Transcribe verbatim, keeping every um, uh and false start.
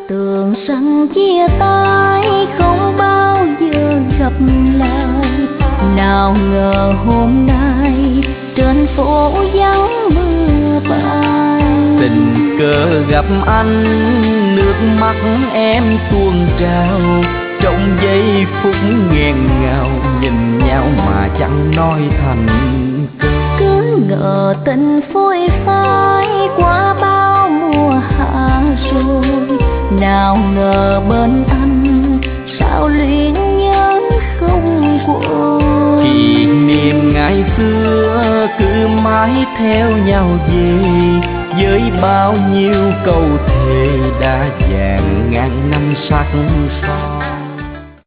Tưởng rằng chia tay không bao giờ gặp lại, nào ngờ hôm nay trên phố vắng mưa bay. Tình cờ gặp anh, nước mắt em tuôn trào, trong giây phút nghẹn ngào nhìn nhau mà chẳng nói thành câu. Cứ ngờ tình phôi phai qua bao mùa hạ rồi, nào ngờ bên anh sao luyến nhớ không quên. Kỷ niệm ngày xưa cứ mãi theo nhau về, với bao nhiêu câu thề đã vàng ngàn năm sắc son.